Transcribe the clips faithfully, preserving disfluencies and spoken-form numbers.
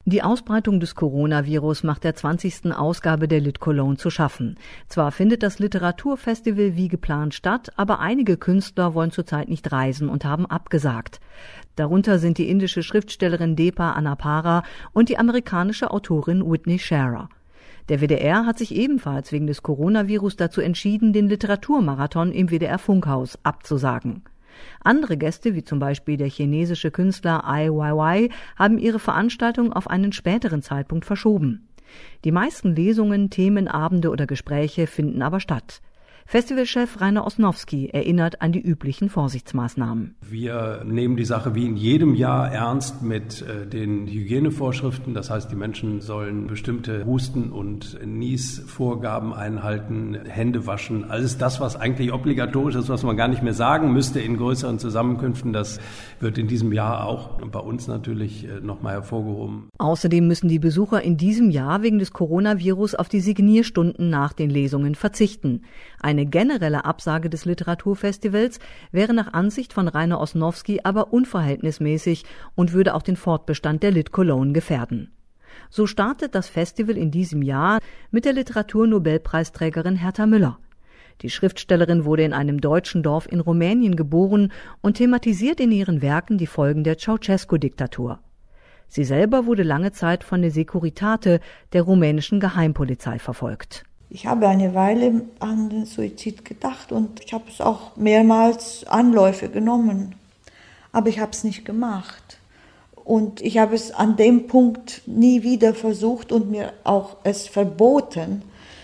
Die Ausbreitung des Coronavirus macht der zwanzigsten Ausgabe der Lit Cologne zu schaffen. Zwar findet das Literaturfestival wie geplant statt, aber einige Künstler wollen zurzeit nicht reisen und haben abgesagt. Darunter sind die indische Schriftstellerin Deepa Annapara und die amerikanische Autorin Whitney Scherer. Der W D R hat sich ebenfalls wegen des Coronavirus dazu entschieden, den Literaturmarathon im W D R Funkhaus abzusagen. Andere Gäste, wie zum Beispiel der chinesische Künstler Ai Weiwei, haben ihre Veranstaltung auf einen späteren Zeitpunkt verschoben. Die meisten Lesungen, Themenabende oder Gespräche finden aber statt. Festivalchef Rainer Osnowski erinnert an die üblichen Vorsichtsmaßnahmen. Wir nehmen die Sache wie in jedem Jahr ernst mit äh, den Hygienevorschriften. Das heißt, die Menschen sollen bestimmte Husten- und Niesvorgaben einhalten, Hände waschen. Alles das, was eigentlich obligatorisch ist, was man gar nicht mehr sagen müsste in größeren Zusammenkünften, das wird in diesem Jahr auch bei uns natürlich äh, nochmal hervorgehoben. Außerdem müssen die Besucher in diesem Jahr wegen des Coronavirus auf die Signierstunden nach den Lesungen verzichten. Eine generelle Absage des Literaturfestivals wäre nach Ansicht von Rainer Osnowski aber unverhältnismäßig und würde auch den Fortbestand der Lit Cologne gefährden. So startet das Festival in diesem Jahr mit der Literaturnobelpreisträgerin Herta Müller. Die Schriftstellerin wurde in einem deutschen Dorf in Rumänien geboren und thematisiert in ihren Werken die Folgen der Ceausescu-Diktatur. Sie selber wurde lange Zeit von der Securitate, der rumänischen Geheimpolizei, verfolgt. Ich habe eine Weile an den Suizid gedacht und ich habe es auch mehrmals Anläufe genommen, aber ich habe es nicht gemacht. Und ich habe es an dem Punkt nie wieder versucht und mir auch es verboten,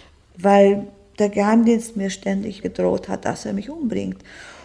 weil der Geheimdienst mir ständig gedroht hat, dass er mich umbringt.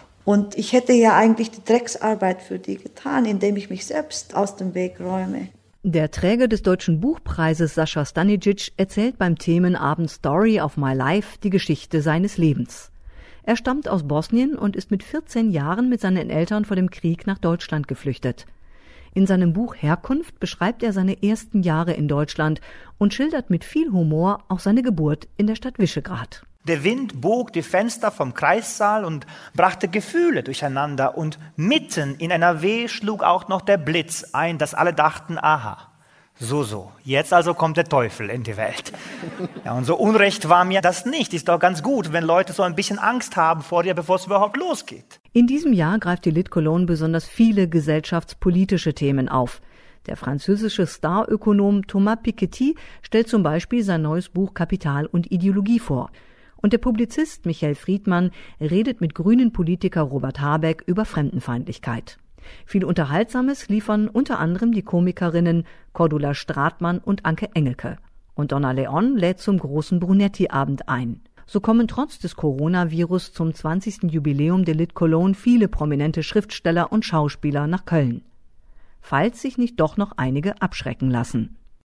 Und ich hätte ja eigentlich die Drecksarbeit für die getan, indem ich mich selbst aus dem Weg räume. Der Träger des Deutschen Buchpreises Sascha Stanisic erzählt beim Themenabend Story of My Life die Geschichte seines Lebens. Er stammt aus Bosnien und ist mit vierzehn Jahren mit seinen Eltern vor dem Krieg nach Deutschland geflüchtet. In seinem Buch Herkunft beschreibt er seine ersten Jahre in Deutschland und schildert mit viel Humor auch seine Geburt in der Stadt Visegrad. Der Wind bog die Fenster vom Kreissaal und brachte Gefühle durcheinander. Und mitten in N R W schlug auch noch der Blitz ein, dass alle dachten, aha, so, so, jetzt also kommt der Teufel in die Welt. Ja, und so unrecht war mir das nicht. Ist doch ganz gut, wenn Leute so ein bisschen Angst haben vor dir, bevor es überhaupt losgeht. In diesem Jahr greift die Lit Cologne besonders viele gesellschaftspolitische Themen auf. Der französische Starökonom Thomas Piketty stellt zum Beispiel sein neues Buch Kapital und Ideologie vor. Und der Publizist Michael Friedmann redet mit grünen Politiker Robert Habeck über Fremdenfeindlichkeit. Viel Unterhaltsames liefern unter anderem die Komikerinnen Cordula Stratmann und Anke Engelke. Und Donna Leon lädt zum großen Brunetti-Abend ein. So kommen trotz des Coronavirus zum zwanzigsten Jubiläum der Lit Cologne viele prominente Schriftsteller und Schauspieler nach Köln. Falls sich nicht doch noch einige abschrecken lassen.